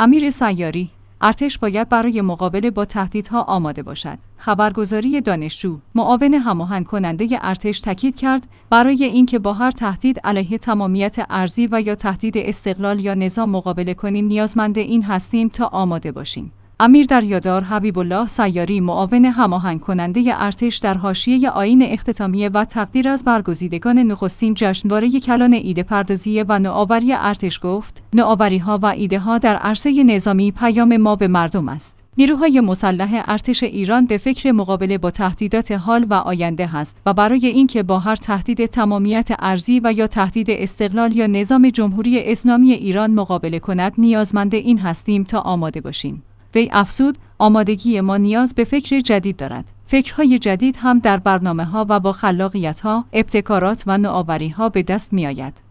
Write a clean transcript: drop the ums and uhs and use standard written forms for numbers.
امیر سیاری: ارتش باید برای مقابله با تهدیدها آماده باشد. خبرگزاری دانشجو: معاون هماهنگ کننده ارتش تاکید کرد برای اینکه با هر تهدید علیه تمامیت ارضی و یا تهدید استقلال یا نظام مقابله کنیم نیازمند این هستیم تا آماده باشیم. امیر دریادار حبیب الله سیاری، معاون هماهنگ کننده ارتش، در حاشیه آیین اختتامیه و تقدیر از برگزیدگان نخستین جشنواره کلان ایده پردازی و نوآوری ارتش گفت: نوآوری‌ها و ایده‌ها در عرصه نظامی پیام ما به مردم است. نیروهای مسلح ارتش ایران به فکر مقابله با تهدیدات حال و آینده هست و برای اینکه با هر تهدید تمامیت ارضی و یا تهدید استقلال یا نظام جمهوری اسلامی ایران مقابله کند نیازمند این هستیم تا آماده باشیم. وی افزود: آمادگی ما نیاز به فکر جدید دارد. فکرهای جدید هم در برنامه‌ها و با خلاقیت‌ها، ابتکارات و نوآوری‌ها به دست می‌آید.